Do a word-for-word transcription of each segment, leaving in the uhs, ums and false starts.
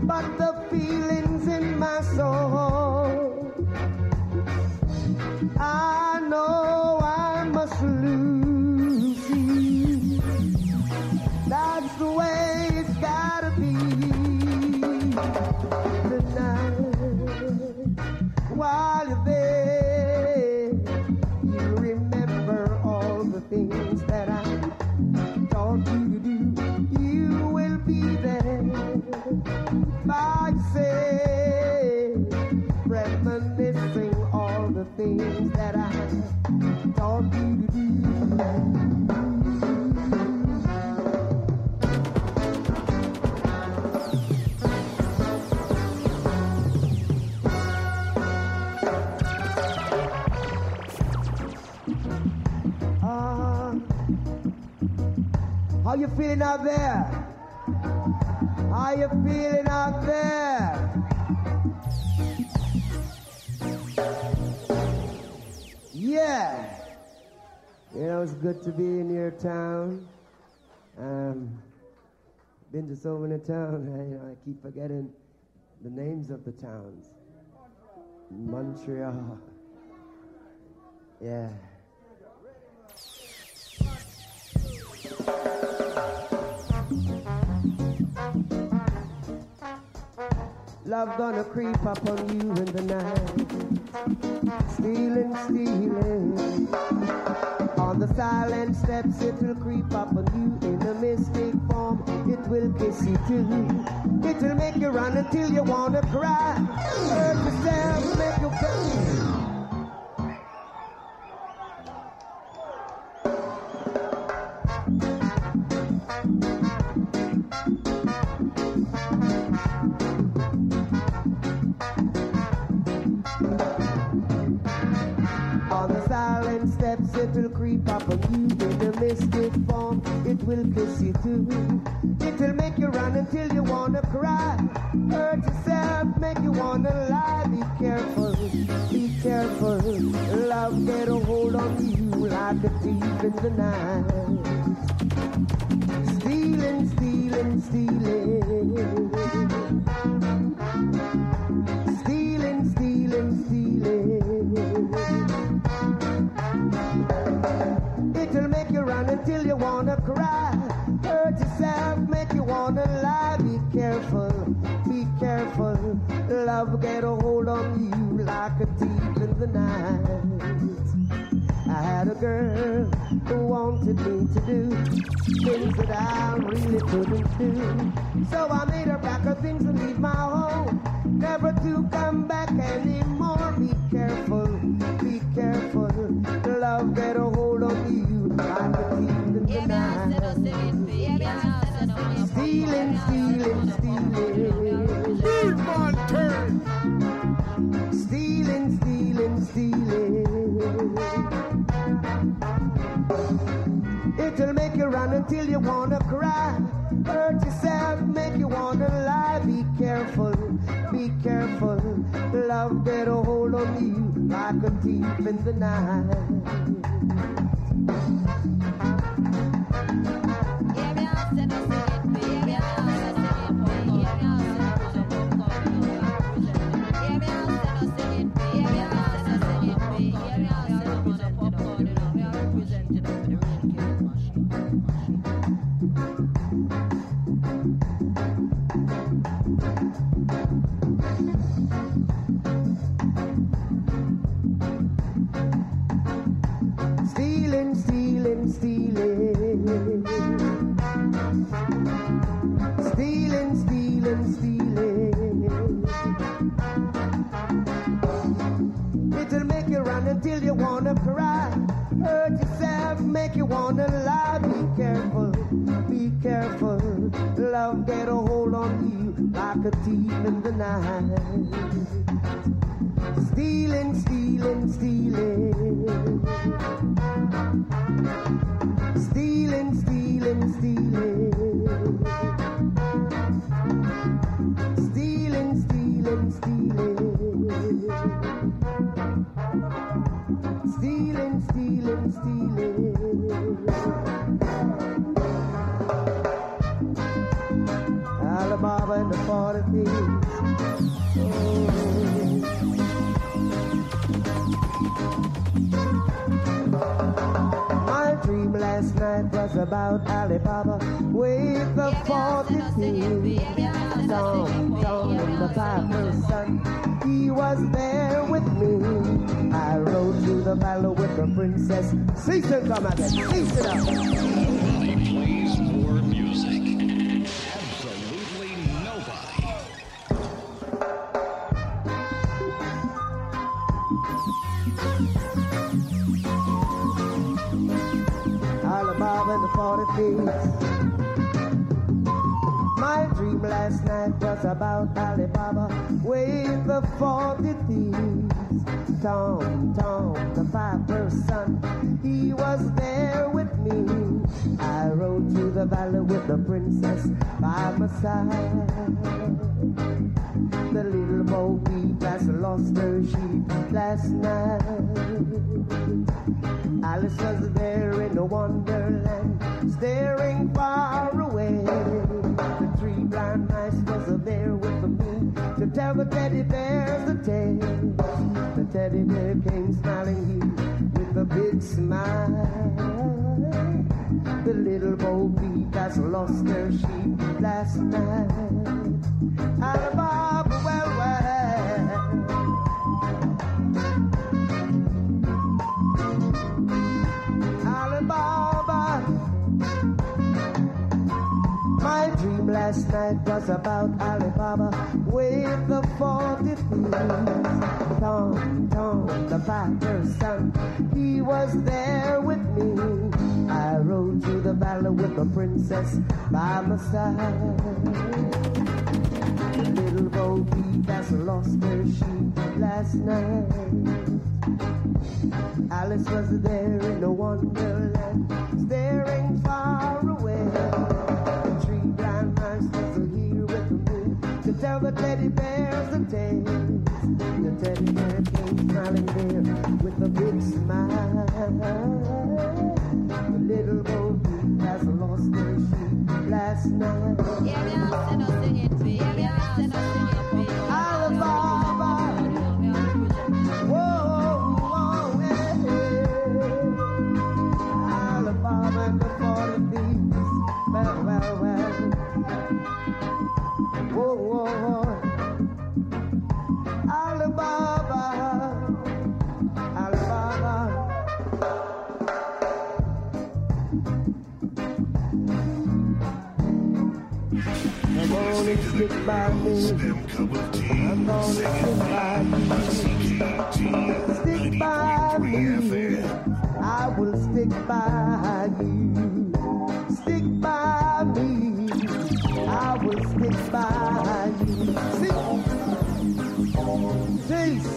but the feelings in my soul, I know I must lose you. That's the way it's gotta be tonight. While you're there, you remember all the things that I taught you to do. You will be there by say, reminiscing all the things that I taught you to do. Uh, how you feeling out there? How you feeling out there? Yeah. You know, it's good to be in your town. Um, been to so many towns, I, you know, I keep forgetting the names of the towns. Montreal. Yeah. Love gonna creep up on you in the night, stealing, stealing. On the silent steps it will creep up on you in a mystic form. It will kiss you too. It will make you run until you wanna cry. Hurt yourself, make you cry. It will creep up on you in a mystic form. It will kiss you too. It will make you run until you wanna cry. Hurt yourself, make you wanna lie. Be careful, be careful. Love get a hold on you like a thief in the night. Stealing, stealing, stealing. Stealing, stealing, stealing. It'll make you run until you wanna cry. Hurt yourself, make you wanna lie. Be careful, be careful. Love get a hold on you like a thief in the night. I had a girl who wanted me to do things that I really couldn't do. So I made her pack her things and leave my home, never to come back anymore. Be careful, be careful. Love get a hold on you like a thief in the night. Stealing, stealing, stealing. Steal my turn. Stealing, stealing, stealing. It'll make you run until you wanna cry. Hurt yourself, make you wanna lie. Be careful, be careful. Love get a hold on you like a thief in the night. Stealing, stealing, stealing. Stealing, stealing, stealing. It'll make you run until you wanna cry. Hurt yourself, make you wanna lie. Be careful, be careful. Love get a hold on you like a thief in the night. Stealing, stealing, stealing. Stealing, stealing, stealing. Stealing, stealing, stealing. Stealing, stealing, stealing. Alibaba and the forty thieves. My dream last night was about Alibaba with the forty thieves. Tom, Tom, and the piper's son. He was there with me. I rode through the valley with the princess. Cease it, come again. Cease it up. Nobody plays more music. Absolutely nobody. Alibaba and the forty thieves. My dream last night was about Alibaba with the forty thieves. Tom, Tom, the piper's son, he was there with me. I rode through the valley with the princess by my side. The little Bo Peep has lost her sheep last night. Alice was there in the wonderland, staring far away. The three blind mice was there with me to tell the teddy bears the tale. The teddy bear came smiling here with a big smile. The little Bo Peep has lost her sheep last night. Alibaba, well, well. Alibaba. My dream last night was about Alibaba with the forty thieves. Tom, Tom, the piper's son, he was there with me. I rode through the valley with the princess by my side. The little Bo Peep has lost her sheep last night. Alice was there in the wonderland, staring far away. The three blind mice was here with me to tell the teddy bears the tale. The teddy bear came smiling there with a big smile. The little Bo Peep has lost her sheep last night. Alibaba. Whoa, whoa, yeah. Alibaba and the forty thieves. Well, well, well. Whoa, whoa, whoa. Alibaba. Alibaba. I'm gonna stick by me. I'm gonna stick by me. Stick by me. I will stick by you. Stick by me. I will stick by you. See? Peace.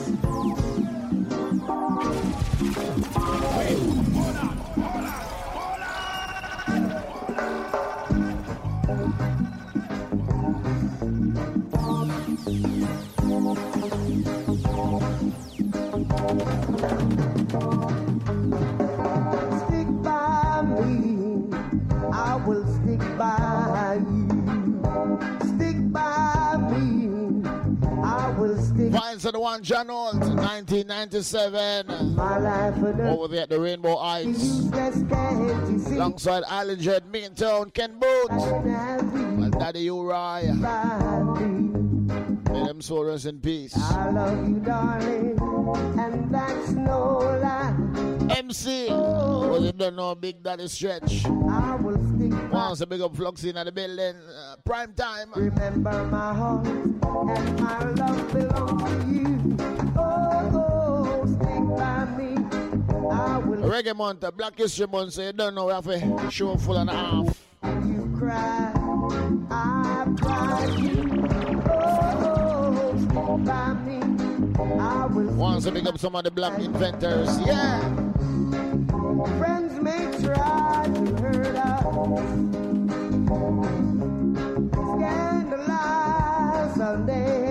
Stick by me, I will stick by you. Stick by me, I will stick. Vines of the one John Holt, nineteen ninety-seven. My life over there at the Rainbow Heights. Alongside Island Jet, Meantown, Ken Booth, and Daddy Uriah. May them soul rest in peace. I love you, darling, and that's no lie. M C, was it done no Big Daddy Stretch? I will stick by. Once a big up Fluxy in the building, uh, prime time. Remember my heart and my love belong to you. Oh, oh, stick by me. I will. Reggae month, Black History month, so you don't know we have a show full and a half. You cry, I cry you. Oh, stick by me. I will. Once a big up some of the black inventors, yeah. Friends may try to hurt us, scandalize our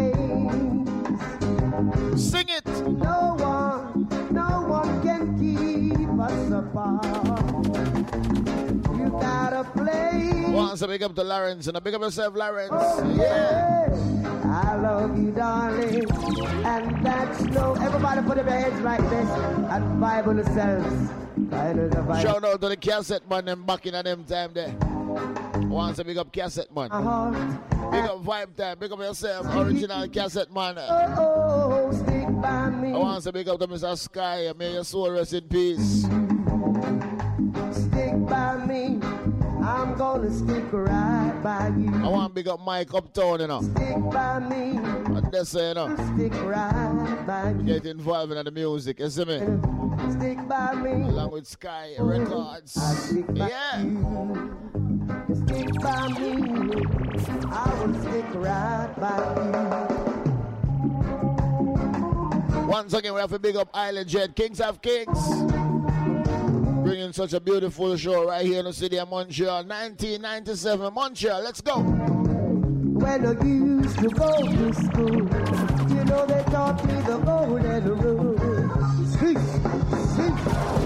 names. Sing it. No one, no one can keep us apart. You gotta play. Once a big up to Lawrence, and a big up yourself, Lawrence. Oh, yeah. I love you, darling. And that's no. Everybody put up their heads like this and Bible themselves. Shout out to the cassette man, them back in a them time there. Once a big up cassette man. Uh-huh. Big up vibe time, big up yourself, original cassette man. Oh, oh, stick by me. I want to big up to Mister Sky, may your soul rest in peace. Stick by me, I'm gonna stick right by you. I want to big up Mike Uptown, you know. Stick by me, and that's it, you know. Stick right by you. Get involved in the music, you see me? Stick by me, along with Sky Records. Stick by yeah. You. Stick by me, I will stick right by you. Once again, we have to big up Island Jet, Kings of Kings. Bringing such a beautiful show right here in the city of Montreal. nineteen ninety-seven, Montreal, let's go. When I used to go to school, you know they taught me the golden rule. Sweet, sweet.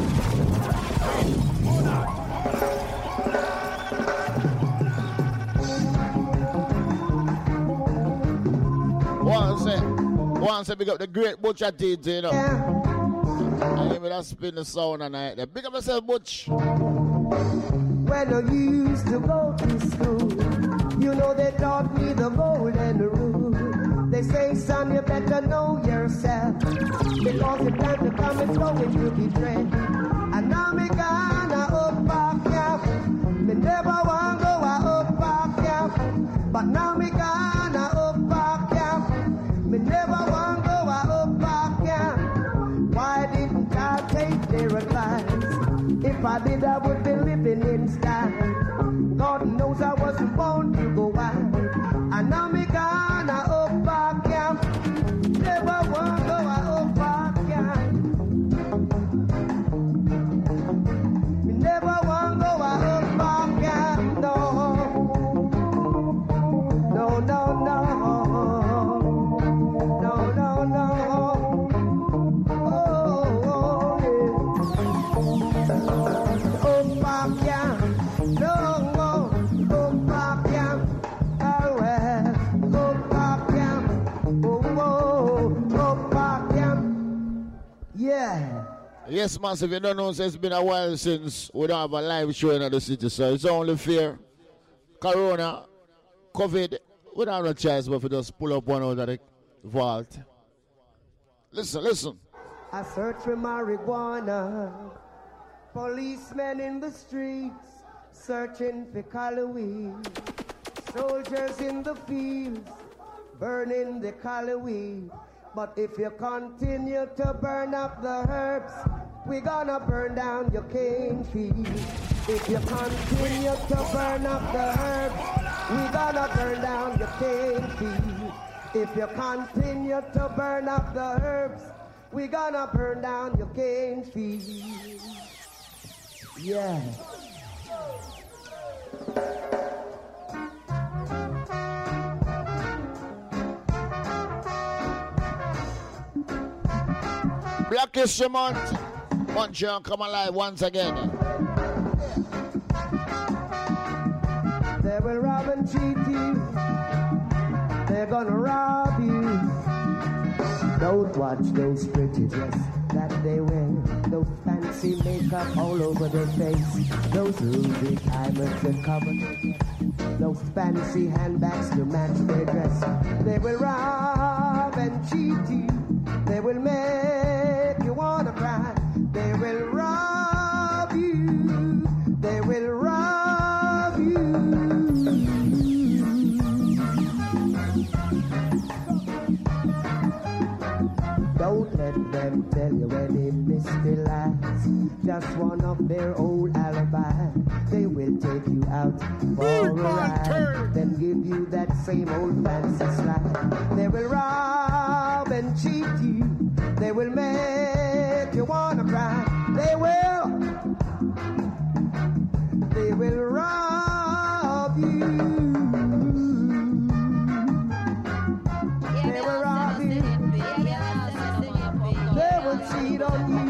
Once, once I big up the great Butcher T T, you know. Yeah. I give me that spin the sound and I big up yourself, Butch. When I used to go to school, you know they taught me the golden rule. They say, son, you better know yourself, because the time to come is going to be dread. And now me gonna up back, yeah. Me never want to go up back, yeah. But now me gonna up back, yeah. Me never want to go up back, yeah. Why didn't I take their advice? If I did, I would be living in style. God knows I wasn't born to go wild. And now me gonna up back, yeah. Never want to go up back, yeah. Me never want to go up back, yeah. No, no, no, no, no, no, no. Yes, massive. You don't know, it's been a while since we don't have a live show in the city, so it's only fair. Corona, COVID, we don't have no choice but to just pull up one out of the vault. Listen, listen. I search for marijuana, policemen in the streets, searching for calories, soldiers in the fields, burning the calories. But if you continue to burn up the herbs, we're gonna burn down your cane trees. If you continue to burn up the herbs, we're gonna burn down your cane trees. If you continue to burn up the herbs, we're gonna burn down your cane trees. Yeah. Black History Month. Montreal, come alive once again. They will rob and cheat you. They're gonna rob you. Don't watch those pretty dress that they wear. Those fancy makeup all over their face. Those ruby diamonds that cover their head. Those fancy handbags to match their dress. They will rob and cheat you. They will make you wanna cry. They will rob you. They will rob you. Don't let them tell you any mystery lies. Just one of their old alibis. They will take you out for a ride, then give you that same old fancy slide. They will rob and cheat you. They will make you wanna cry. They will. They will rob you. They will rob you. They will cheat on you.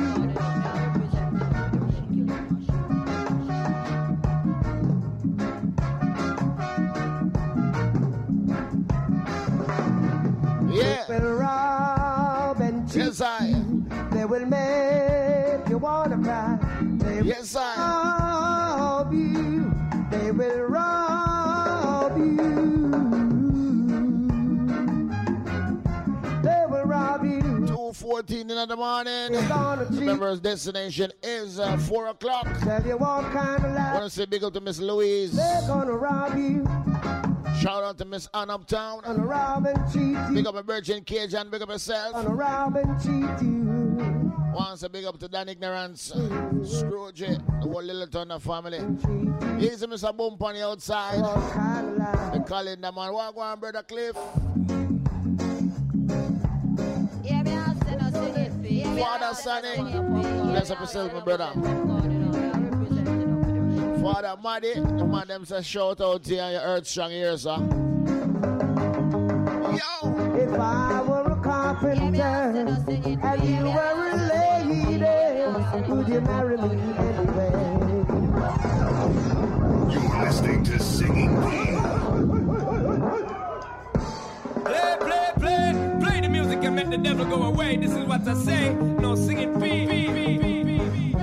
of the morning. You're gonna cheat. Remember, his destination is uh, four o'clock. Tell you what kind of life. Want to say big up to Miss Louise. They're gonna rob you. Shout out to Miss Ann Uptown. Gonna rob and cheat you. Big up a Virgin Cage and big up yourself. Gonna rob and cheat you. Once a big up to Dan Ignorance, Scrooge, the whole Little Thunder family. Easy, Mister Bump on the outside. What kind of life? They calling them on. Walk on, Brother Cliff. Father Sonny. Bless up yourself, my brother. Father Maddy, the man them say shout out to you on your earth strong ears, sir. Yo! If I were a carpenter and you were a lady, would you marry me anyway? You're listening to Singing Bee. Play, play, play, play the music and make the devil go away. This is what I say. No singing Bee, Bee, Bee, Bee, Bee, Bee.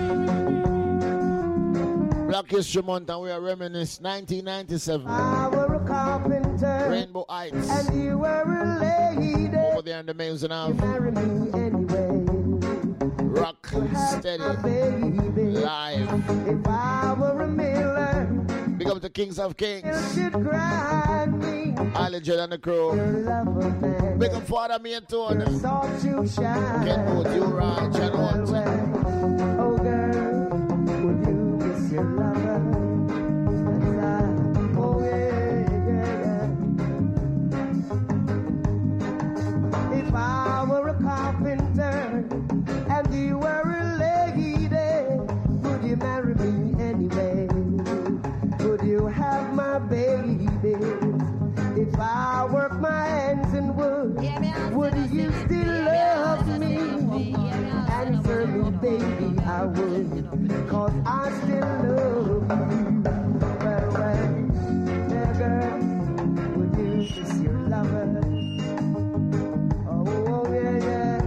Black History Month and we are reminiscing nineteen ninety-seven. I were a carpenter Rainbow Heights. and you were a lady. Over there in the Mason You of marry me anyway. Rock Steady My baby. Live. If I were a miller, Big up to Kings of you Kings. should grind me. Ali J and the crew. Your lover man. Big up Father me and Your Tone. salt you shine. Kenwood, you Raj and Well, what? well, oh girl, would you miss your lover? That's I, oh yeah, yeah, yeah. If I were a carpenter and you were a lady, would you marry me anyway? Would you have my baby? If I work my hands in wood, would you still love me? Answer me, baby, I would, cause I still love you. Well, well, yeah, girl, would you kiss your lover? Oh, oh yeah, yeah.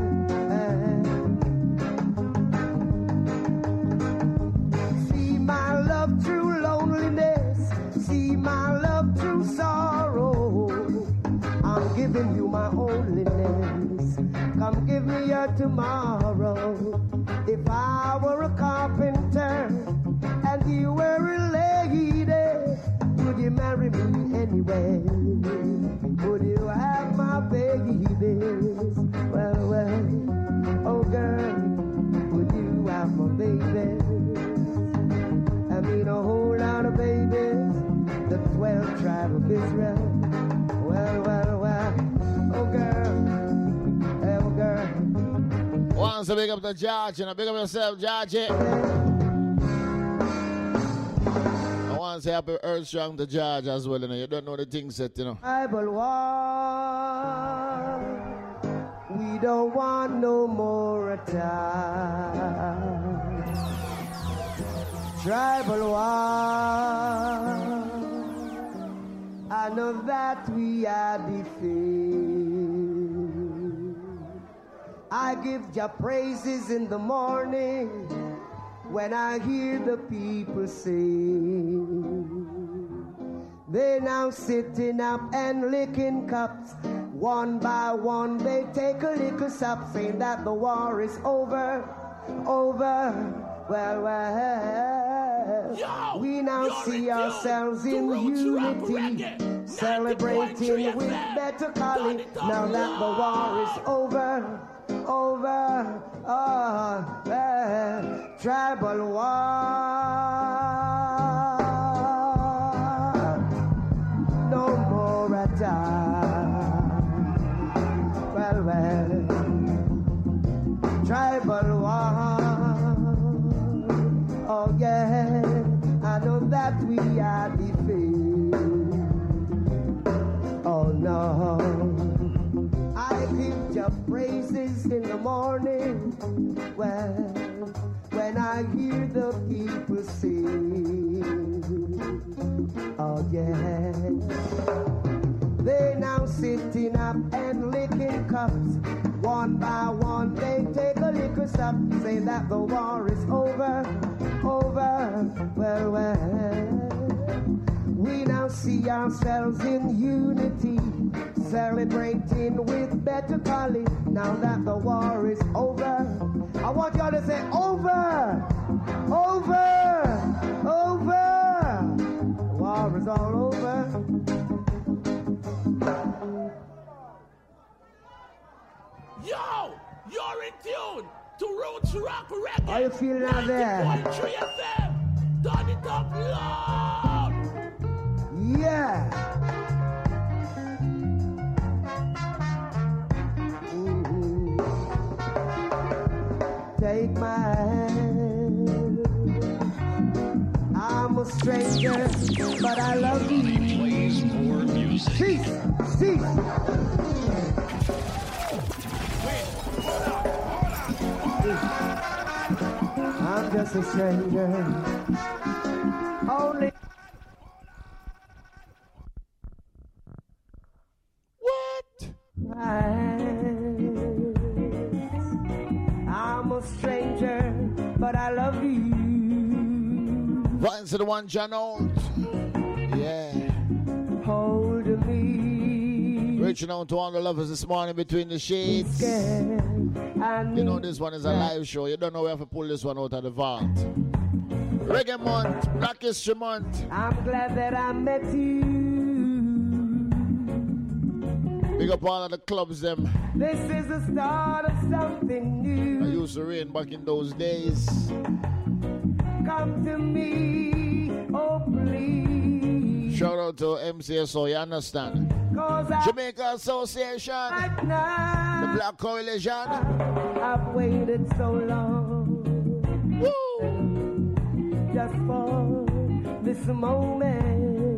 See my love through loneliness, see my love through sorrow. I'm giving you my holiness. Come give me your tomorrow. If I were a carpenter and you were a lady, would you marry me anyway? Would you have my babies? Well, well, oh girl, would you have my babies? I mean a whole lot of babies, the twelve tribe of Israel. Well, well, well, oh girl, oh girl. Once a big up to George and a big up yourself, George. I want to say happy Earth Strong to George as well. You know, you don't know the things that, you know. Tribal war, we don't want no more attack. Tribal war, I know that we are defeated. I give Jah praises in the morning when I hear the people sing. They now sitting up and licking cups. One by one they take a little sup, saying that the war is over, over. Well, well, yo, we now see ourselves in unity, celebrating with better calling. Now that the war is over, over, oh, uh, tribal war, no more attack. Well, well, tribal war, oh yeah, I know that we are defeated. Oh no, I give Jah praises in the morning, well, when I hear the people sing. Oh yeah, they now sitting up and licking cups. One by one they take a little sup, say that the war is over, over. Well, well, we now see ourselves in unity, celebrating with better colors. Now that the war is over, I want y'all to say over, over, over. The war is all over. Yo, you're in tune to Roots Rock Reggae. How you feeling out there? ninety point three F M. Turn it up loud. Yeah. Mm-hmm. Take my hand. I'm a stranger, but I love you. He plays more music. Cease, cease. I'm just a stranger. Only. What? I'm a stranger, but I love you. Right into the one, John Old. Yeah. Hold me. Reaching out to all the lovers this morning between the shades. Scared. You know this one is a live show. You don't know where to pull this one out of the vault. Reggae month, Black History month. I'm glad that I met you. Big up all of the clubs them. This is the start of something new. I used to rain back in those days. Come to me, oh please. Shout out to M C S O, you understand? Jamaica Association, right now, the Black Coalition. I've waited so long. Woo! Just for this moment.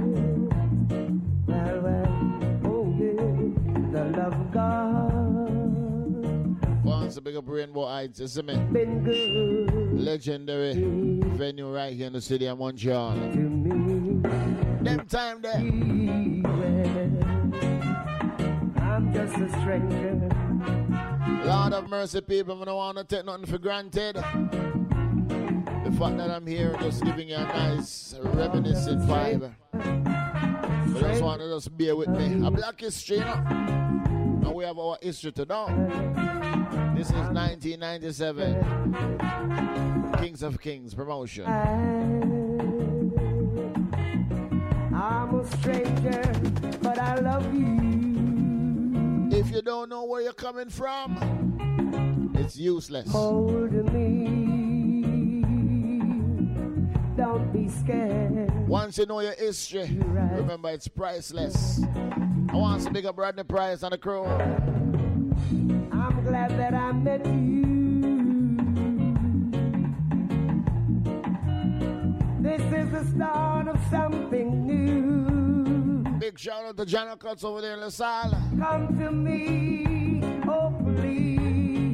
Well, well, oh yeah, the love of God. Once a big up Rainbow Heights, you see me? Been good. Legendary venue right here in the city of Montreal. To me. Them time there. I'm just a stranger. Lord of mercy, people, I don't want to take nothing for granted. The fact that I'm here just giving you a nice reminiscent vibe. But just want to just bear with me. A Black History, you know? And we have our history to know. This is nineteen ninety-seven. Kings of Kings promotion. I'm a stranger, but I love you. If you don't know where you're coming from, it's useless. Hold me. Don't be scared. Once you know your history, remember it's priceless. I want to big up Rodney Price and the crew. I'm glad that I met you. This is the start of something new. Big shout out to John Cuts over there in LaSalle. Come to me, oh please.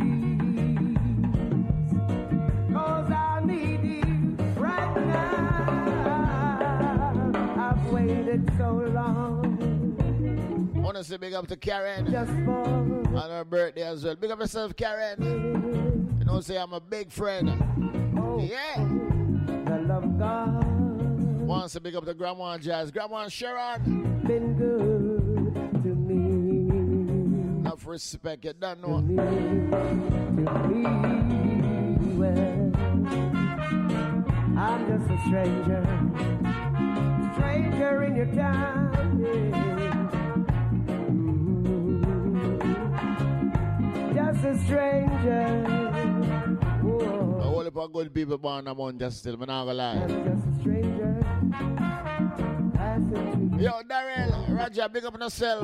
Cause I need you right now. I've waited so long. I want to say big up to Karen Just for on her birthday as well. Big up yourself, Karen. You know, say I'm a big friend. oh, Yeah. the love of God. Wants to big up to Grandma Jazz. Grandma Sharon. Been good to me. Enough respect, you don't know. To me, well, I'm just a stranger. Stranger in your time. Yeah. Just a stranger. Whoa. A whole heap of good people born among just still, I'm not gonna lie. I'm just a stranger. Yo, Darrell, Roger, big up on yourself.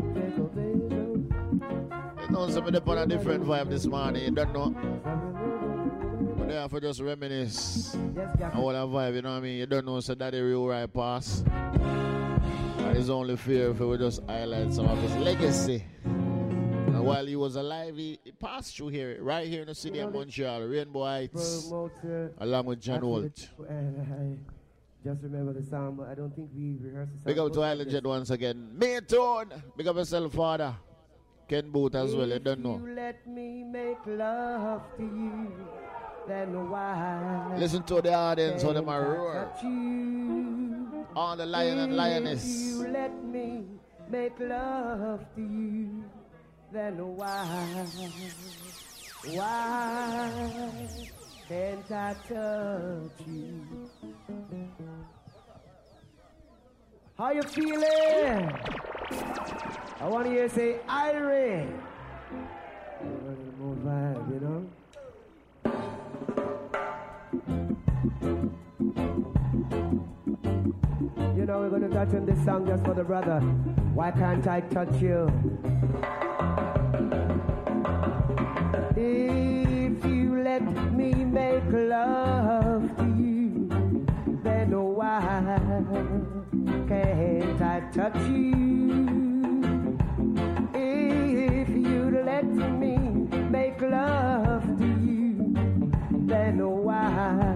You know, somebody put a different vibe this morning, you don't know. But they have to just reminisce. I want a vibe, you know what I mean? You don't know, so Daddy real right pass. And it's only fair if we just highlight some of his legacy. And while he was alive, he, he passed through here, right here in the city of Montreal, Rainbow Heights, along with John Holt. Just remember the song, but I don't think we rehearsed the song. Big up to Island Jet once again. Maytone. Big up yourself, Father. Ken Booth as well, you don't know. You let me make love to you, then why? Listen to the audience, how them are roar. Touch you. On the lion and lioness. If you let me make love to you, then why, why can't I touch you? How you feeling? I want to hear you say, Irie. More vibe, you know? You know we're going to touch on this song just for the brother. Why can't I touch you? If you let me make love to you, then why can't I touch you? If you let me make love to you, then why,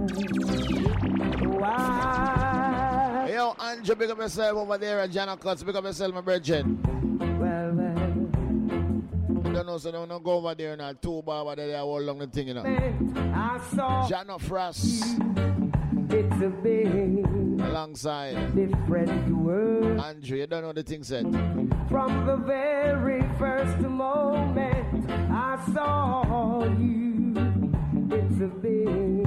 why? Yo, Andrew, big up yourself over there at Jana Cuts. Big up yourself, my brethren. Well, well. You don't know, so don't go over there and I'll two bar over there, all along the thing, you know. I saw Jana Frost. It's a big alongside different world. Andrew, you don't know the thing said. From the very first moment I saw you, it's a big,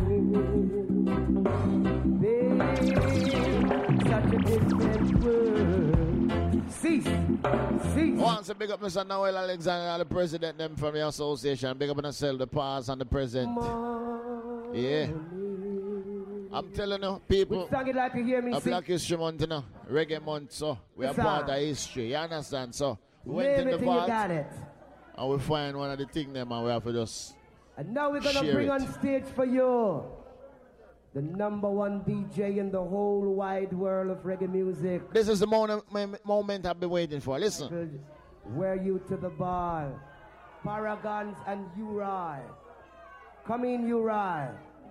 big, such a different world. Cease, cease. Once a big up Mister Noel Alexander, the president them from the association. Big up on yourself, the past and the present. Yeah. I'm telling you, people, like you hear me a Black History Month, you know, Reggae Month, so we are part of history, you understand? So we went in the vault and we find one of the things them and we have to just And now we're going to bring it. on stage for you the number one D J in the whole wide world of reggae music. This is the moment, moment I've been waiting for. Listen. Wear you to the ball. Paragons and Uri. Come in, Uri.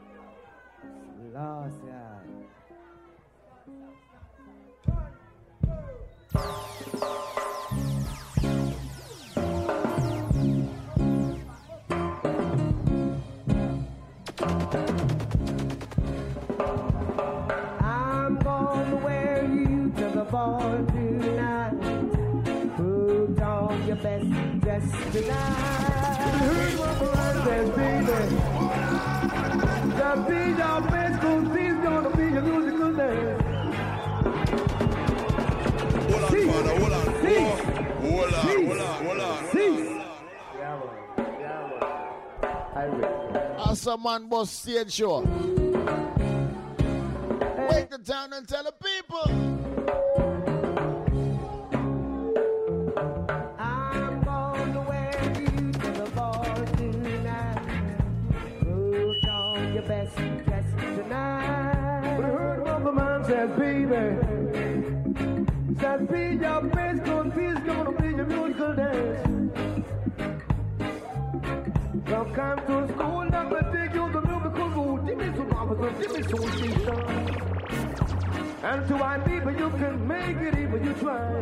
Lost, yeah. I'm gonna wear you to the ball tonight. Put on your best dress tonight. Here's what the says, baby. The beat of best cause he's gonna be a musical dance. Hold on, father, hold on. Hold on, hold on, hold on. See. As a man boss stage show. Wake the town and tell the people. I'm gonna wear you to the ball tonight. Put on your best dress tonight. But I heard what the man says, baby. Says be your best cause he's gonna be your musical dance. Welcome to school, never take you the musical route. Give me some mamas, give me some sister. And to our people, you can make it even you try.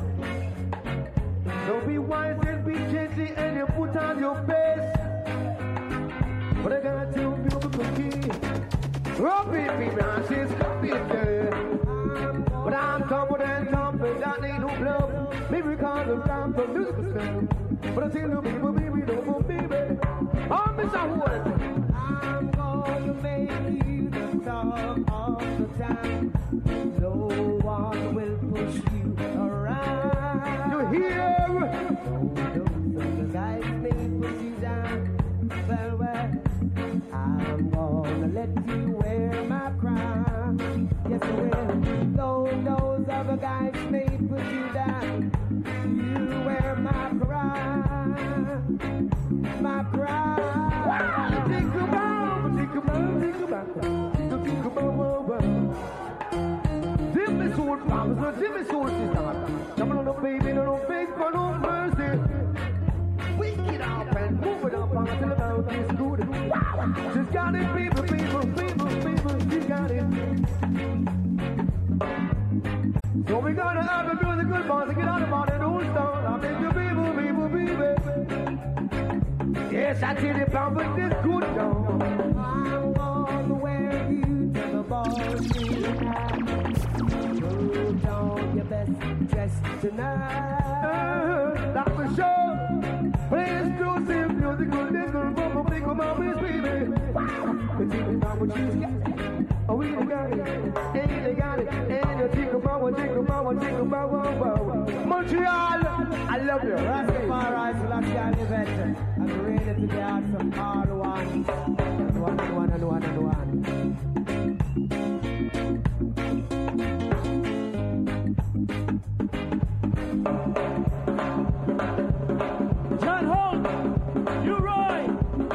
Don't be wise and be gentle and you put on your best. But I got two beautiful kids. Robbie, baby, and she's coming. But I'm confident, confident, that ain't no bluff. Maybe because I'm down for musical stuff. But I tell you, people, baby, don't move, baby. Oh, Mister Wood. I'm gonna make you the talk of the town. No one will push you around. You hear? Those the guys may put you down. Well, well, I'm gonna let you wear my crown. Yes, I will. Though those other guys may put you down, you wear my crown. My crown. Think about, think about, think about, think about. Give me soul promise, give me soul sister. Come on, no baby, no no faith, for no mercy. Wake it up and move it up until about this good. Wow, she's got it, people, people, people, people, she got it. So we gotta have a musical boss to get out about it, don't stop. I make you people, people, people. Yes, I tell you, plan with this good dog. I'm gonna wear you to the ball tonight. tonight. Uh, that's for sure. Play exclusive music, good, this good, bumble, big, come on, please, baby. The chicken about what she's got. Oh, we got it, and they got it, and the chicken about what, chicken about what, chicken about what, Montreal, I love you. Rastafari, so that's the only veteran. I'm ready to get some all one. And one, and one, and one, and one. John Holt, you Roy.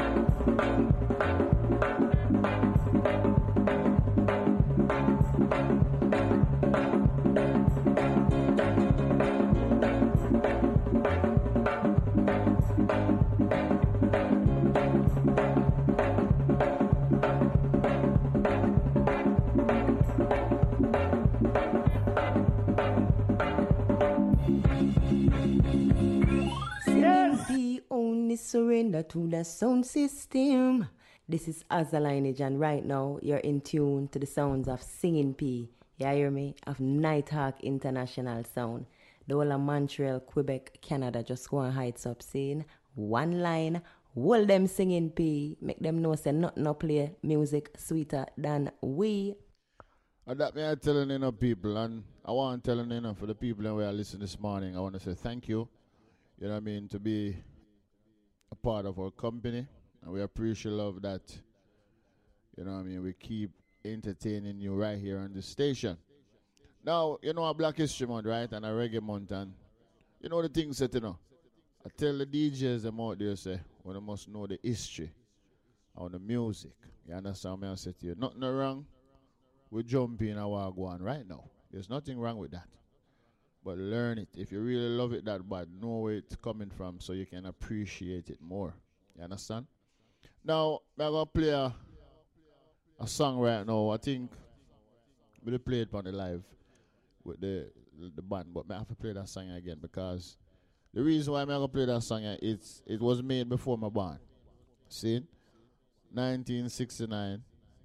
Surrender to the sound system. This is Azza Lineage, and right now you're in tune to the sounds of Singing P. You hear me? Of Nighthawk International Sound. The whole of Montreal, Quebec, Canada just go and heights up saying one line, hold them Singing P. Make them know say nothing no play music sweeter than we. And that me I telling you know people, and I want to tell you know for the people who are listening this morning, I want to say thank you. You know what I mean, to be a part of our company, and we appreciate love that, you know what I mean, we keep entertaining you right here on this station. Now, you know a Black History Month, right, and a Reggae Month, and you know the things that, you know, I tell the D Js them out there, say, well, they must know the history of the music. You understand me? I say to you, nothing wrong with jumping a wagwan right now. There's nothing wrong with that. But learn it. If you really love it that bad, know where it's coming from so you can appreciate it more. You understand? Now, I'm going to play a, a song right now. I think we'll play it on the live with the the band, but I have to play that song again because the reason why I'm going to play that song is it was made before my band. See? nineteen sixty-nine,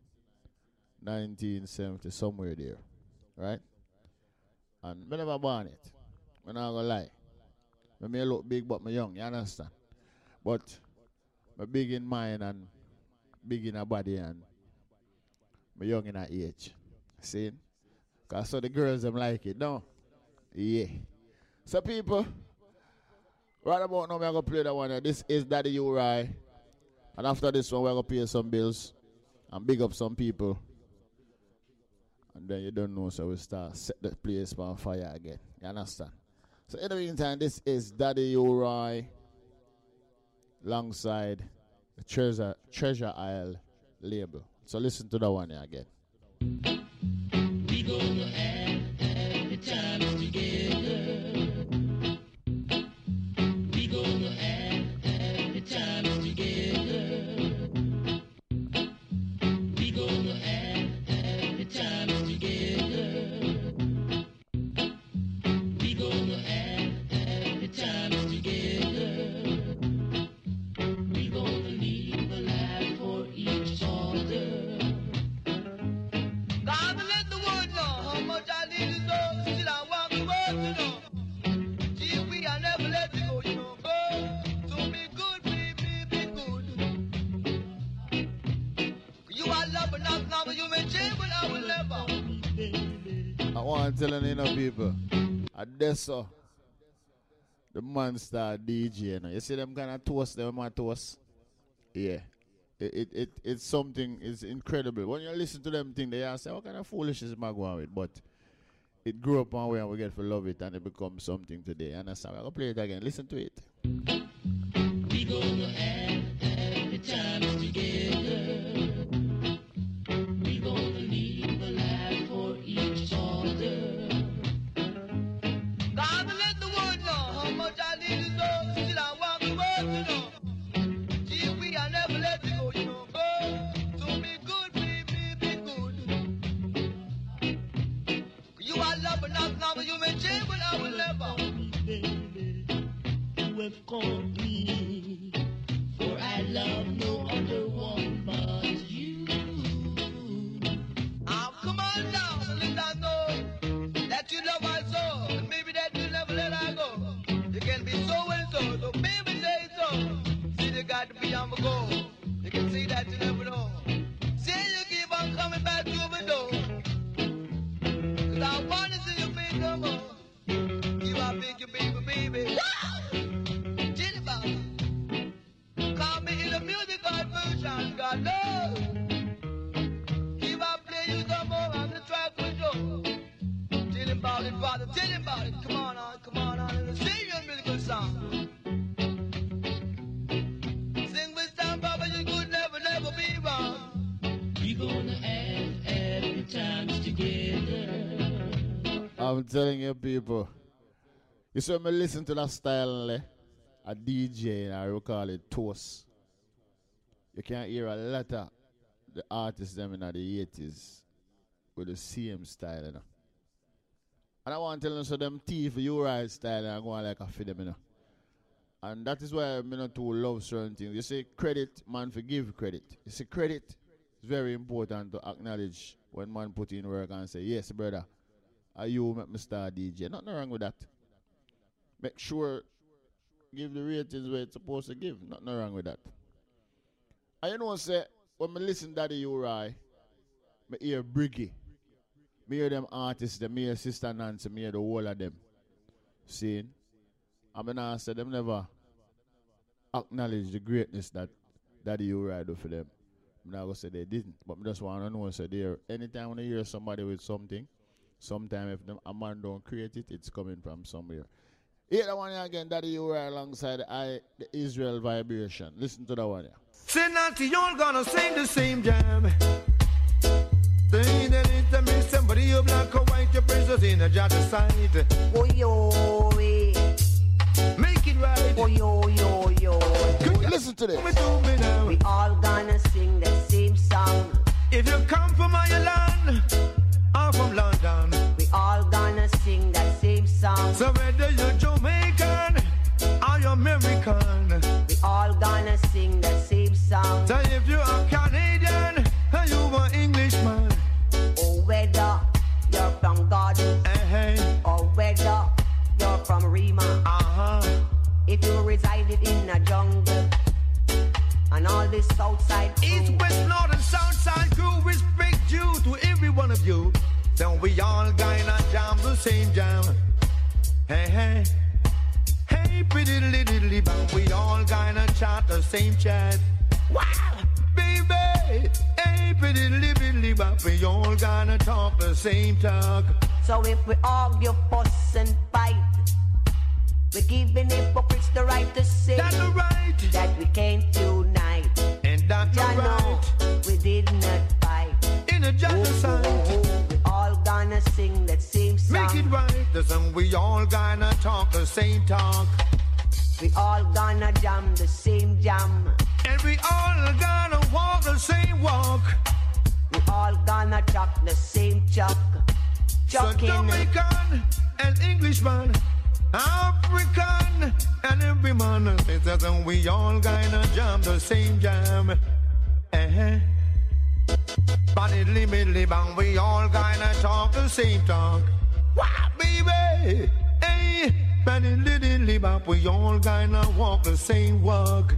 nineteen seventy, somewhere there. Right? And I never born it. I'm not going to lie. I may look big, but I'm young, you understand? But I'm big in mind and big in a body and I'm young in a age. See? Because so the girls, them like it, no? Yeah. So people, right about now, I'm going to play that one. This is Daddy Uri. And after this one, we're going to pay some bills and big up some people. And then you don't know, so we start set the place on fire again. You understand? So in the meantime, this is Daddy Uri alongside the Treasure, Treasure Isle label. So listen to that one here again. We gonna have happy times together. We gonna have happy times together. We gonna have happy times together. We gonna have happy times together. We gonna live a life for each other. God let the world know how much I need to know. Still I want the world to know. Gee, we I never let you go, you know. Go, so be good, be, be, be good. You are love, but not now, but you may change, but I will never. I want to tell you know people, Adesso, the monster D J, you know. You see them kind of toast, them want toast? Yeah. It, it, it it's something, it's incredible. When you listen to them thing, they say, what kind of foolishness am I going with? But it grew up one way and we get to love it and it becomes something today. And that's how I'm going to play it again. Listen to it. We gonna have happy times together. We gonna live a life for each other. God let the world know how much I need to know. Still I want the world to know. Gee, we I never let you go, you know. Go, so be good, be, be, be good. You are love, but not now, but you may change, but I will never. Baby, you have called me, for I love no other woman. on, on, come on, on, and sing your musical song. Sing with time, Papa, you could never, never be wrong. We gonna add, add the times together. I'm telling you, people. You see, me listen to that style, eh? A D J, and I will call it toast. You can hear a lot of the artists them in the eighties with the same style, you know. And I want to tell you, so them T for you right style, and I go on like a feed them, you know. And that is why I not too love certain things. You say credit, man, forgive credit. You say credit is very important to acknowledge when man put in work and say, yes, brother, are you make me start D J? Nothing wrong with that. Make sure give the ratings where it's supposed to give. Nothing wrong with that. And you know, say, when I listen to the Uri, I hear Briggy. I hear them artists, them, I hear Sister Nancy, I hear the whole of them. Seeing? I mean, I said them never acknowledge the greatness that Daddy Uri do for them. I'm not going to say they didn't, but I just want to know, so there, anytime when I hear somebody with something, sometimes if them, a man don't create it, it's coming from somewhere. Hear the one again, Daddy Uri alongside I, the Israel Vibration. Listen to the one here. Say Nancy, you're gonna sing the same jam. Say that it's a miss somebody, you black or white, your princess in a judge's side. Oh yo, make it right. Oh yo, yo, yo. Listen to this. We all gonna sing the same song. If you come from Ireland or from London, we all gonna sing that same song. So whether you're Jamaican or you're American, we all gonna sing the same song. So if you're a Canadian or you an Englishman, or whether you're from God, uh-huh. or whether you're from Rima, uh-huh. if you resided in a jungle, and all this south side crew, east, west, north, and south side crew, respect due to every one of you. Then we all gonna jam the same jam. Hey, hey. Hey, pretty little little bang, we all gonna chat the same chat. Wow, baby. Hey, pretty little little bang, we all gonna talk the same talk. So if we argue, fuss, and fight, we're giving hypocrites the right to say that's the right that we can't unite. And that's the right we did not fight. In a genocide, oh, oh, we all gonna sing that same song. Make it right, the song we all gonna talk the same talk. We all gonna jam the same jam. And we all gonna walk the same walk. We all gonna chuck the same chuck. So Jamaican and Englishman, African and every man, and we all gonna jam the same jam. Uh-huh. Badly, badly, bang, we all gonna talk the same talk. Wow, baby, hey, badly, badly, bang, we all gonna walk the same walk.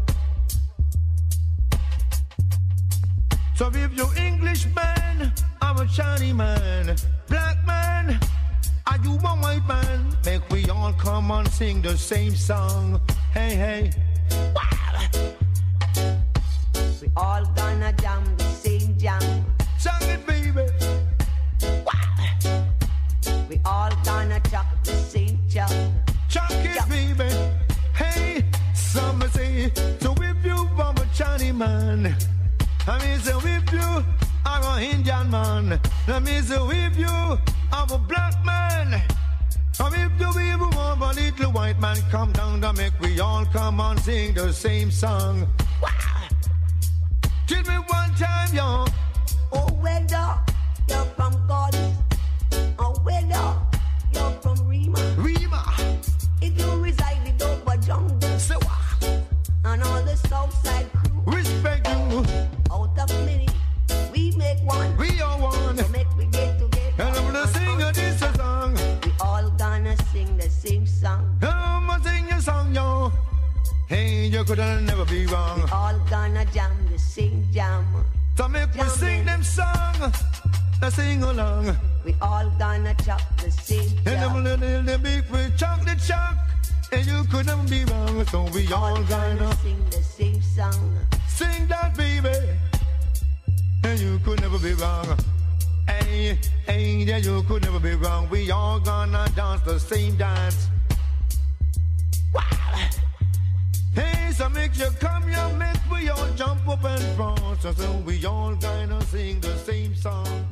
So if you're English man, I'm a Chinese man, black man, are you a white man? Make we all come and sing the same song. Hey, hey. Wow. We all gonna jam the same jam. Sing it, baby. Wow. We all gonna chuck the same chuck. Chuck it, chuck. Baby. Hey, some say, so if you are a Chinese man, I mean, so if you are an Indian man, I mean, so if you are a black man, or if you even want a little white man, come down to make we all come and sing the same song. Wow. Tell me one time, yo. Oh, whether you're from God, or whether you're from Rima, Rima. If you reside in over jungle, so what? And all the south side crew, respect you. Out of many, we make one. We are one. So make we get together. And I'm gonna sing a this song. We all gonna sing the same song. I'm gonna sing a song, yo. Hey, you could never be wrong. We all gonna jam the same jam. So make Jamming. We sing them song, let's sing along. We all gonna chop the same jam. And them little the big with chocolate chuck. And you could never be wrong. So we all, all gonna, gonna sing the same song. Sing that, baby. And you could never be wrong. Hey, say, hey, yeah, you could never be wrong. We all gonna dance the same dance. Wow. Hey, so make you come, you make we all jump up and front. So, so we all gonna sing the same song.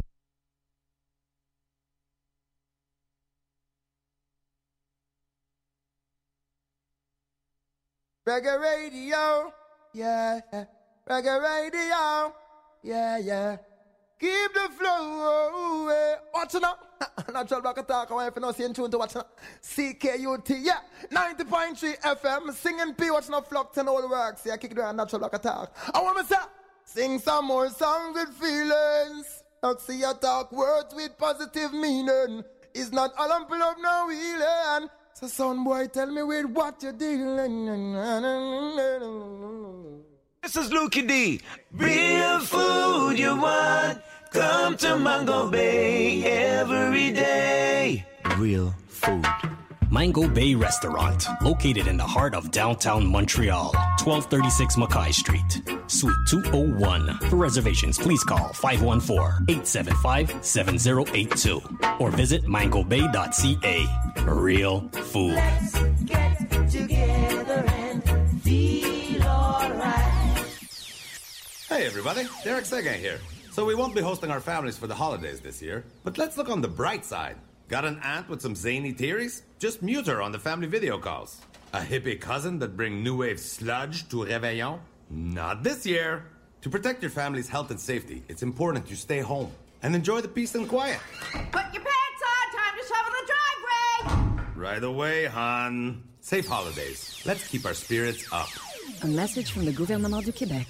Reggae radio, yeah, reggae radio, yeah, yeah. Keep the flow, eh. Watch it now. Natural Black Attack, I want to know, see in tune to watch now. C K U T, yeah, ninety point three F M, singing P, watch now, Flux and all the works, yeah, kick it around Natural Black Attack. I want to say, sing some more songs with feelings. Not see you talk words with positive meaning. It's not all I'm pull up now, wheeling. So son boy, tell me with what you're dealing. This is Lukey D. Real food you want, come to Mango Bay every day. Real food. Mango Bay Restaurant, located in the heart of downtown Montreal, twelve thirty-six Mackay Street, Suite two oh one. For reservations, please call five one four, eight seven five, seven zero eight two or visit mango bay dot c a. Real food. Let's get together and feel alright. Hey everybody, Derek Sega here. So we won't be hosting our families for the holidays this year, but let's look on the bright side. Got an aunt with some zany theories? Just mute her on the family video calls. A hippie cousin that bring new wave sludge to Réveillon? Not this year. To protect your family's health and safety, it's important you stay home and enjoy the peace and quiet. Put your pants on, time to shovel the driveway! Right away, hon. Safe holidays. Let's keep our spirits up. A message from the Gouvernement du Québec.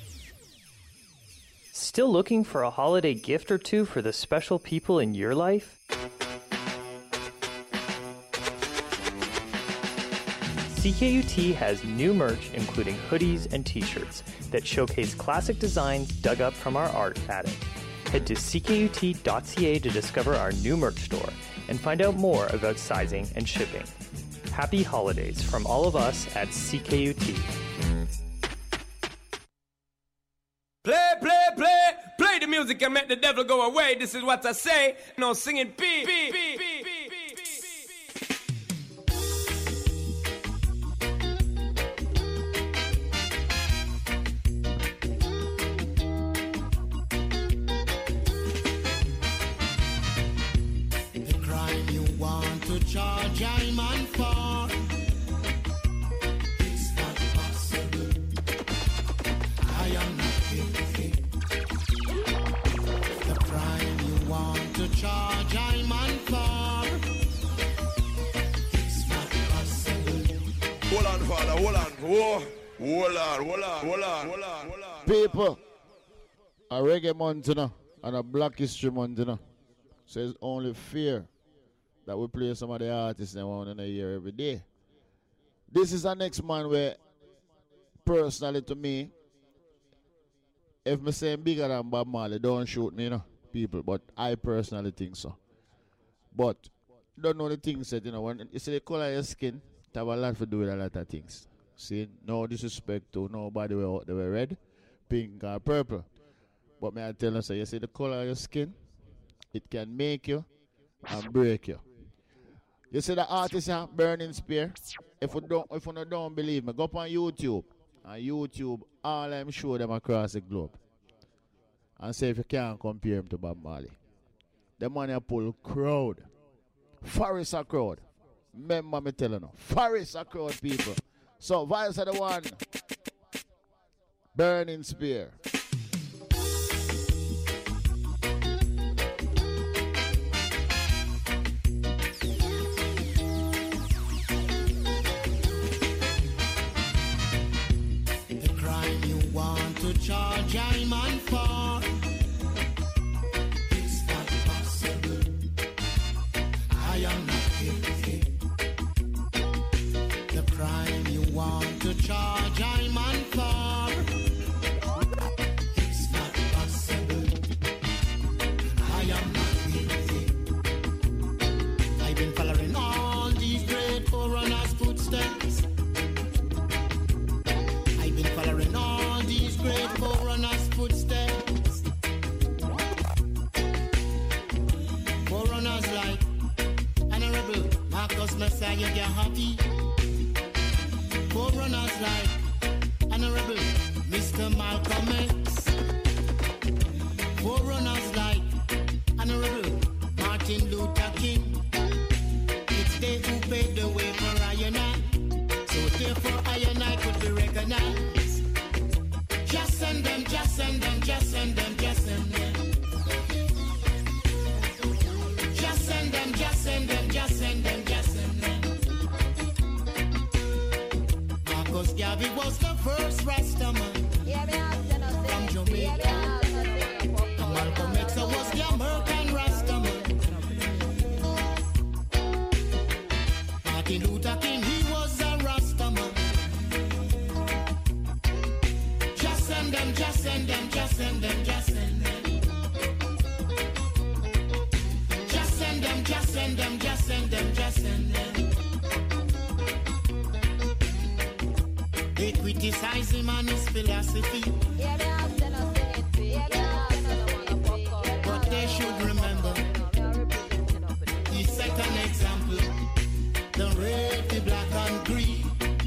Still looking for a holiday gift or two for the special people in your life? C K U T has new merch including hoodies and t-shirts that showcase classic designs dug up from our art attic. Head to c k u t dot c a to discover our new merch store and find out more about sizing and shipping. Happy holidays from all of us at C K U T. Play, play, play, play the music and make the devil go away. This is what I say. No singing P, P, P, P, P, P. Charge I'm on for. It's not possible. I am not guilty. The crime you want to charge I'm on for. It's not possible. Hold on, father, hold on. Whoa. Hold on, hold on, hold on, hold on, hold on. People, a reggae month, you know, and a Black History month, you know. So it's only fair that we play some of the artists that want in a year every day. This is the next man where, personally to me, if me say bigger than Bob Marley, don't shoot me, you know, people, but I personally think so. But, don't know the things that, you know, when you see the color of your skin, it have a lot to do with a lot of things. See, no disrespect to nobody were out there were red, pink, or purple. But may I tell you, so you see the color of your skin, it can make you and break you. You see the artist here, Burning Spear. If you don't, if you don't believe me, go up on YouTube. On YouTube, all I'm show them across the globe. And say if you can't compare him to Bob Marley. The man here pull crowd. Forest a crowd. Remember me telling you. Forest a crowd, people. So, Vibes are the one. Burning Spear. Charge I'm on for. It's not possible. I am not guilty. The crime you want to charge I'm on for. happy. Forerunners like Honorable Mister Malcolm X. Forerunners like Honorable Martin Luther King. It's they who paved the way for I and I. So therefore I and I could be recognized. Just send them, just send them, just send them, just send them. Just send them, just send them, just send them, just send them. Marcus Garvey was the first Rastaman from Jamaica. And Malcolm X was the American Rastaman. Martin Luther King, he was a Rastaman. Just send them, just send them, just send them, just send them. Just send them, just send them, just send them, just send them. They criticize him and his philosophy. But they should remember, he set an example. The red, the black and green.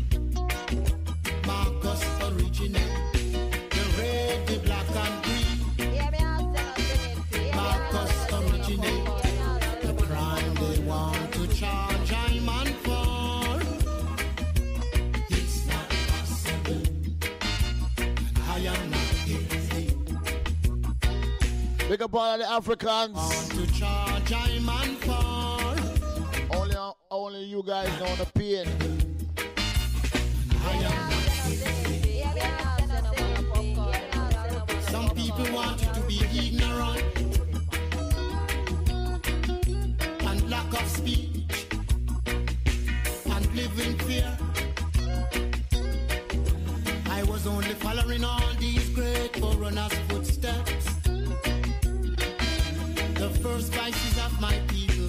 Marcus original. The red, the black and green. Marcus original. The crime they want to charge I'm on for. It's not possible. And I am not guilty. Big up all of the Africans. Want to charge I'm on for. Only, only you guys know the pain. I am not guilty. Some people want you to be ignorant and lack of speech and live in fear. I was only following all these great foreigners' footsteps. The first vices of my people.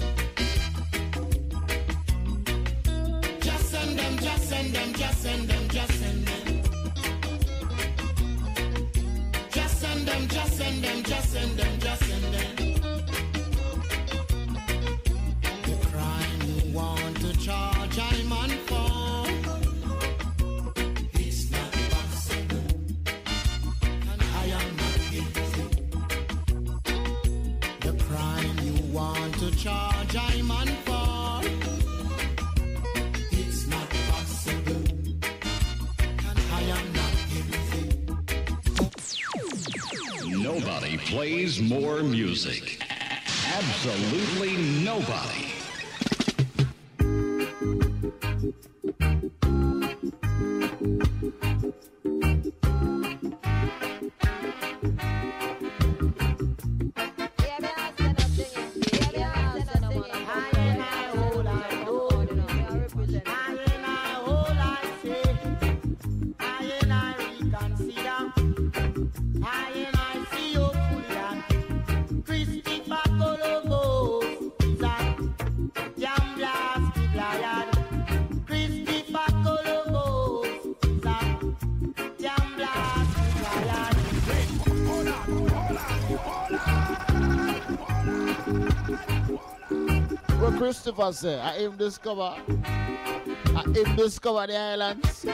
Just send them, just send them, just send them, just send them. Just send them, just send them, just send them, just send them. The crime you want to charge I'm on for. It's not possible. And I am not guilty. The crime you want to charge I'm on for. It's not possible. And I am not guilty. Nobody plays more music. Absolutely nobody. What Christopher said, I aim discover, I aim discover the islands.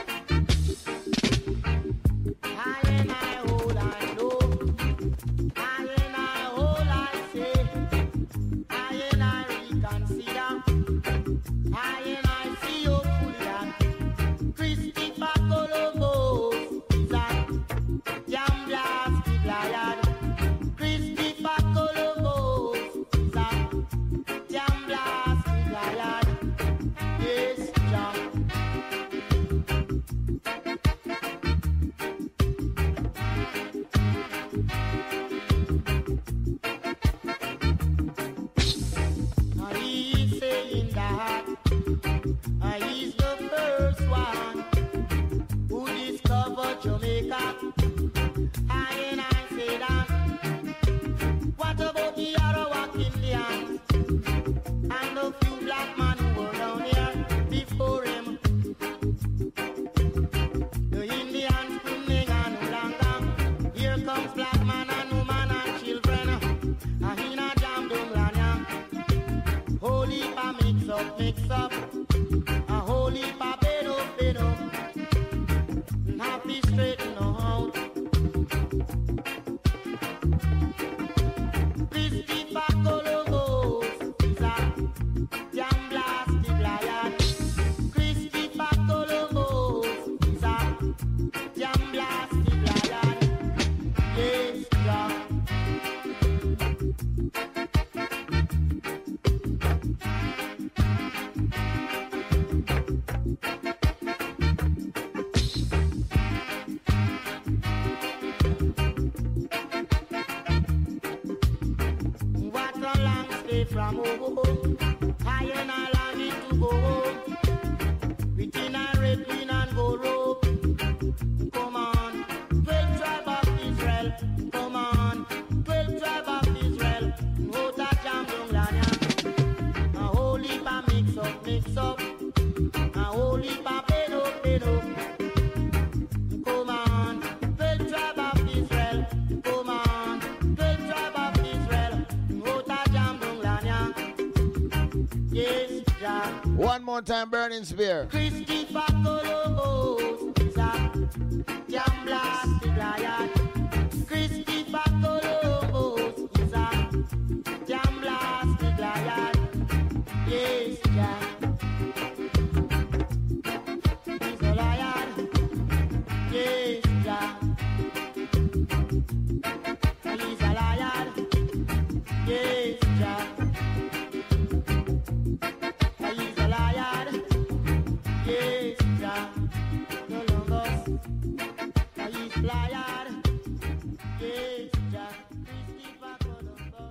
more time, Burning Spear. Christopher Columbus is a jam blasted lion. Christopher Columbus is a jam blasted lion. Yes, yeah. He's a lion. Yes, yeah. He's a lion. Yes, yeah. He's a lion. Yes, yeah. Columbus. He's a lion. Yes, yeah. Christopher Columbus.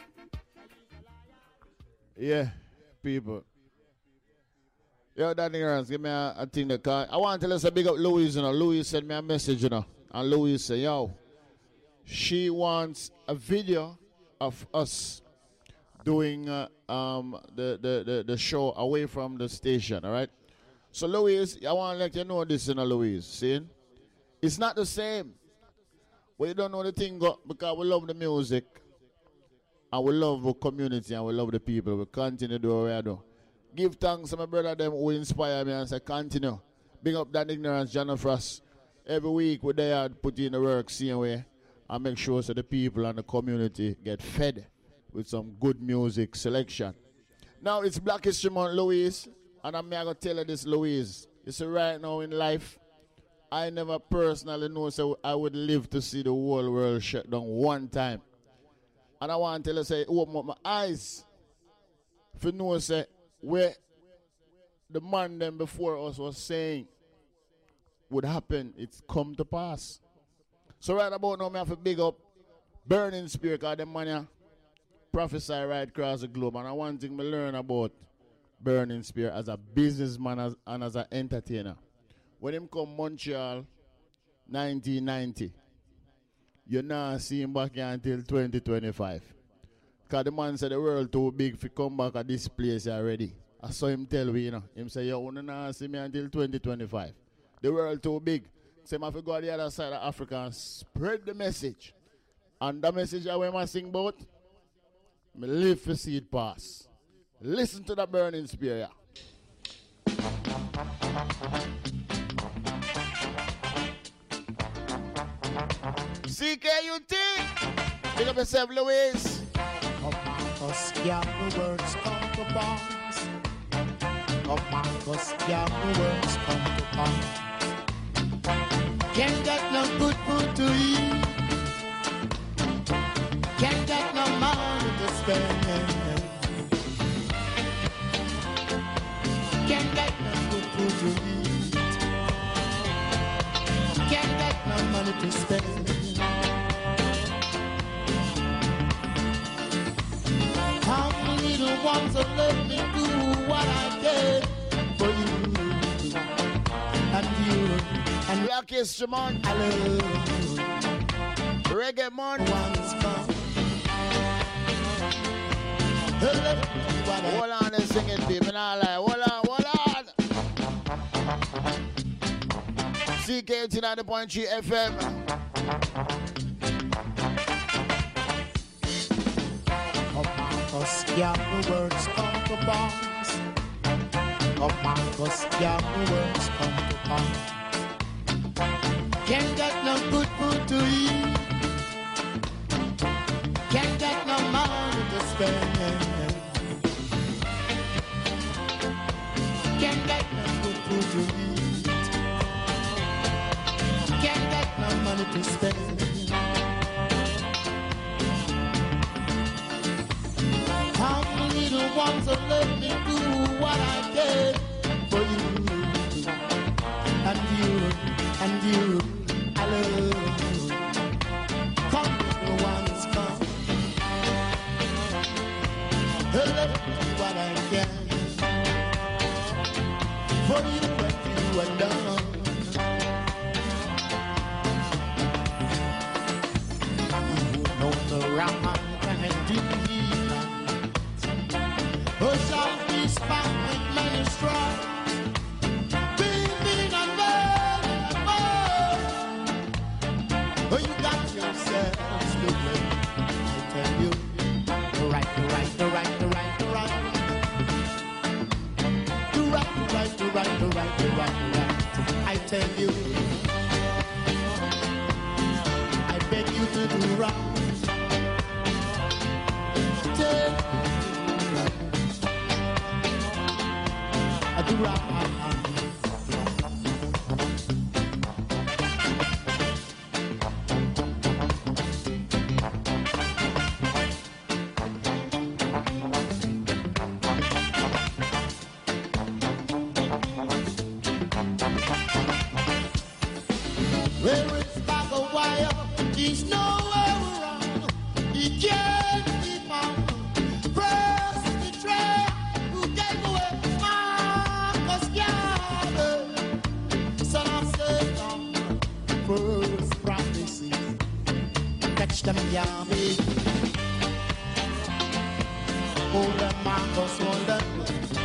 Yeah, people. Yo, that nigga, give me a, a thing that call. I want to tell us a big up Louise, you know. Louise sent me a message, you know. And Louise said, yo, she wants a video of us doing uh, um, the, the, the, the show away from the station, all right? So, Louise, I want to let you know this, you know, Louise. See? It's not the same. We don't know the thing go, because we love the music. And we love the community and we love the people. We continue to do what we do. Give thanks to my brother them who inspire me and say continue. Bring up that ignorance, John Frost. Every week we there put in the work same way and make sure so the people and the community get fed with some good music selection. Now it's Black History Month, Louise, and I'm going to tell you this, Louise. You see, right now in life, I never personally know so I would live to see the whole world shut down one time. And I want to tell you, say, open up my eyes. If you know, say, where the man them before us was saying would happen, it's come to pass. So right about now, I have to big up Burning Spear, because the man prophesy right across the globe. And I one thing I learn about Burning Spear as a businessman as, and as an entertainer. When him come Montreal, nineteen ninety, you not see him back here until twenty twenty-five. Because the man said the world too big to come back at this place already. I saw him tell me, you know. Him say, you want to see me until twenty twenty-five. The world too big. So I have to go to the other side of Africa and spread the message. And the message I want to sing about, I live to see it pass. Listen to the Burning Spear, yeah. C K U T, pick up yourself, Louise. Marcus, yeah, the words come to pass. Of Marcus, yeah, the words come to pass. Can't get no good food to eat. Can't get no money to spend. Can't get no good food to eat. Can't get no money to spend. How many little ones will let me do what I did for you and you and Black History Month. I love Reggae Month. Hold on and sing it, people. Nah, like, hold on, hold on. C K eighty-nine point three F M. Marcus, yeah, the words come to pass. Of Marcus, yeah, the words come to pass. Can't get no good food to eat. Can't get no money to spend. Can't get no good food to eat. Can't get no money to spend. How many little ones will let me do what I did for you and you and you? I love. Come, little ones, come. Let me do what I can for you and you are done. You know the Raman and deep. Who shall be sparked with many straws? Beaming and burning and more. Oh, you got yourselves to blame. I tell you, the right, the right, the right, the right, the right. The right the right, the right, the right. I tell you, I beg you to do right. Tell I do right. Where it's back a while, he's nowhere around. He can't keep on. First betrayer who gave away Marcus Garvey, son of Satan. First prophecy, catch them Garvey. Hold them, Marcus, hold them.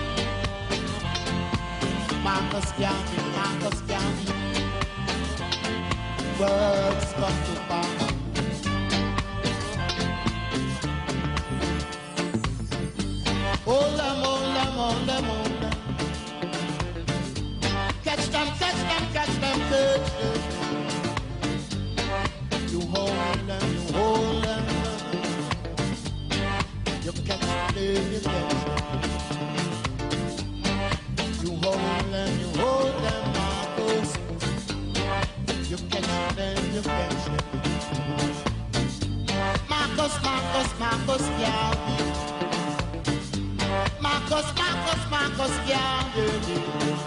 Marcus Garvey, Marcus Garvey. Words come to power. Hold them, hold them, hold them, hold them. Catch them, catch them, catch them, catch them. You hold them, you hold them. You catch them, you catch them. You hold them, you hold them, Marcus. You catch them, you catch them. Marcus, Marcus, Marcus, Garvey. Marcus, Marcus, Marcus, Garvey.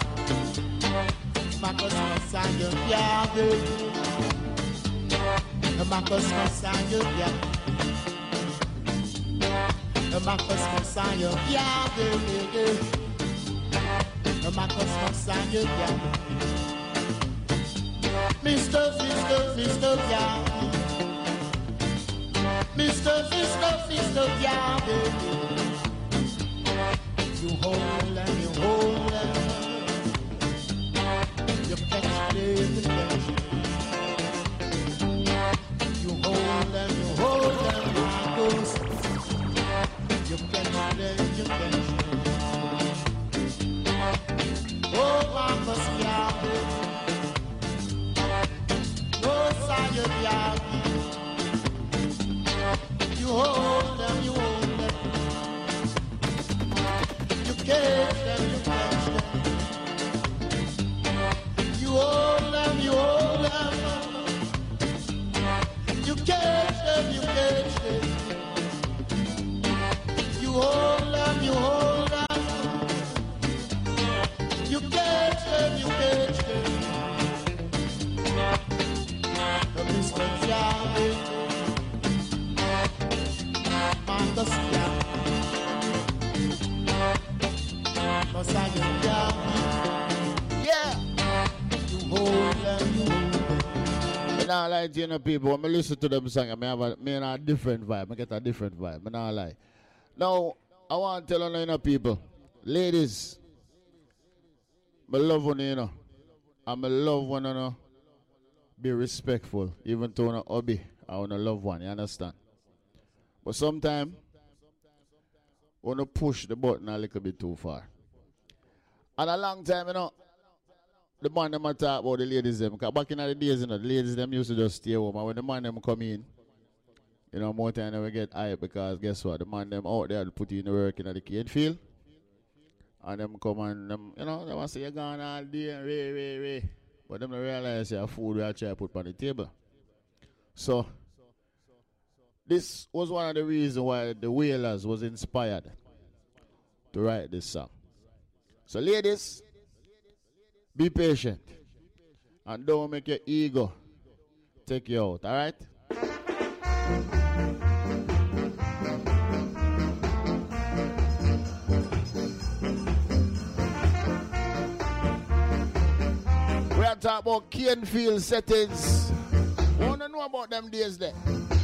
Marcus, Messiah, Garvey. Marcus, Messiah, Garvey. Marcus, Messiah, Garvey. Marcus, Messiah, Garvey. Mister, Mister, Mister Garvey. Mister, Mister, Mister Garvey. You hold and you hold and you catch them, you catch them. You hold and you hold them, Marcus. You catch them, you catch them. Oh, Marcus Garvey. You hold them, you hold them. You catch them, you catch them. You hold them, you hold them. You catch them, you catch them. You hold them, you hold them. You catch them, you catch them. The Mister Garvey, Marcus Garvey, Messiah Garvey. Yeah. You hold them, you hold them. I don't like you know people. When I listen to them song, I have a, me have a different vibe. I get a different vibe. I don't lie. Now, I want to tell you, you know, people, ladies, I love one, you know. And I love one, you know. Be respectful, even to a hobby or a loved one, you understand? But sometimes, want to push the button a little bit too far. And a long time, you know, the man them a talk about the ladies them. Because back in the days, you know, the ladies them used to just stay home. And when the man them come in, you know, more time they will get hype because guess what? The man them out there put in the work in the cane field. And them come and them, you know, they want to say you're gone all day and ray, ray, ray. But them don't realize your food we are trying to put on the table. So, this was one of the reasons why the Wailers was inspired to write this song. So, ladies, be patient. And don't make your ego take you out, all right? We are talking about cane field settings. Want to know about them days there?